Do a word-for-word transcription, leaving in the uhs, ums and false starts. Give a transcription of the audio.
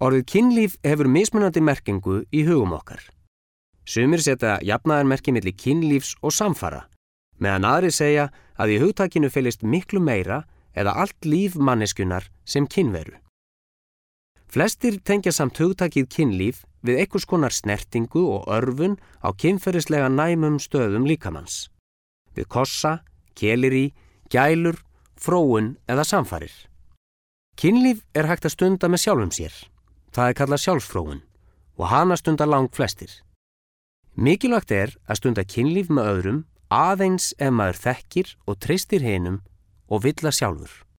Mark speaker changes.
Speaker 1: Orðið kynlíf hefur mismunandi merkingu í hugum okkar. Sumir setja jafnaðarmerki milli kynlífs og samfara, meðan aðrir segja að í hugtakinu felist miklu meira eða allt líf manneskjunnar sem kynveru. Flestir tengja samt hugtakið kynlíf við einhvers konar snertingu og örvun á kynferðislega næmum stöðum líkamanns, við kossa, kelirí, gælur, fróun eða samfarir. Kynlíf er hægt að stunda með sjálfum sér. Það er kallað sjálfsfróun og hana stunda langt flestir. Mikilvægt er að stunda kynlíf með öðrum aðeins ef maður þekkir og treystir hinum og vill það sjálfur.